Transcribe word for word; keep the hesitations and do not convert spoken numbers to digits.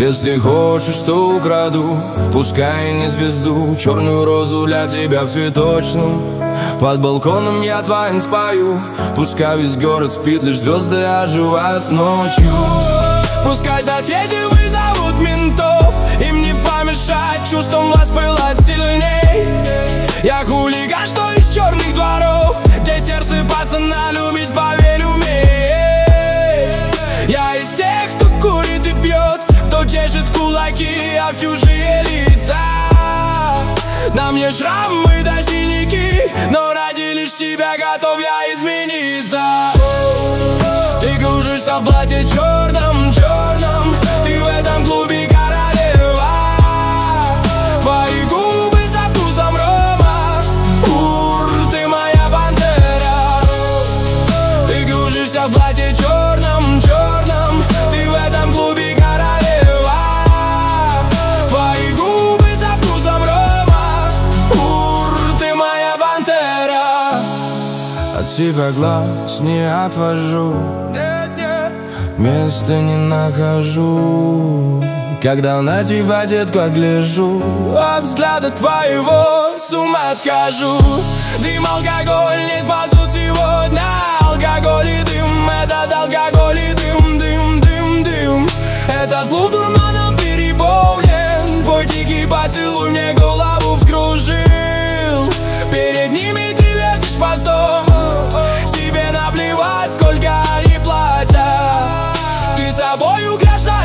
Если хочешь, то украду, пускай не звезду, черную розу для тебя в цветочном. Под балконом я твоим спою, пускай весь город спит, лишь звезды оживают ночью. Пускай соседи вызовут ментов, им не помешать чувствам воспылать сильней. Я хулиган, что из черных дворов, где сердце пацана любить, поверь, умеет. Я из тех, кто курит и пьет, кто чешет кулаки, а в чужие лица. На мне шрамы да синяки, но ради лишь тебя готов я измениться. Ты кружишься в платье черном, черном, ты в этом клубе королева. Твои губы со вкусом рома, ур, ты моя пантера. Ты кружишься в платье черном, черном, ты в этом клубе королева. Твои губы со вкусом рома, ур, ты моя пантера. От тебя глаз не отвожу, места не нахожу, когда на тебя, детка, гляжу. От взгляда твоего с ума схожу. Дым, алкоголь не спасут сегодня. Алкоголь и дым, этот алкоголь и дым, дым, дым, дым. Этот клуб дурманом переполнен. Твой дикий поцелуй мне голову вскружил. Перед ними ты вертишь хвостом, себе наплевать, сколько они платят. Ты собой украшаешь